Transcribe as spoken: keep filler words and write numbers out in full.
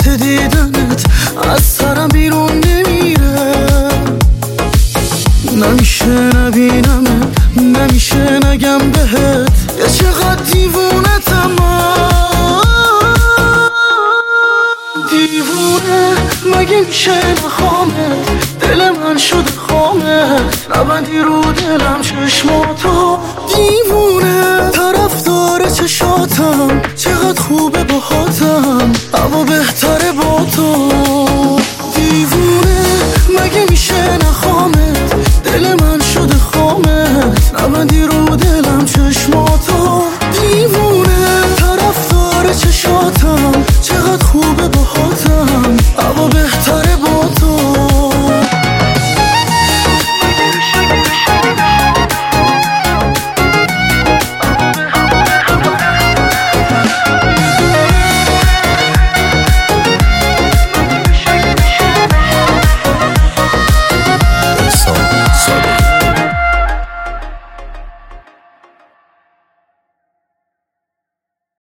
حسرت دیدنت از سرم بیرون نمیره. نمیشه نبینمت، نمیشه نگم بهت یا چقدر دیوونتم من. دیوونه مگه میشه نخوامت، دل من شده خامت، نبندی رو دلم چشماتو. دیوونه طرفدار چشاتم، چقدر خوبه باهاتم، اما بهتره با تو.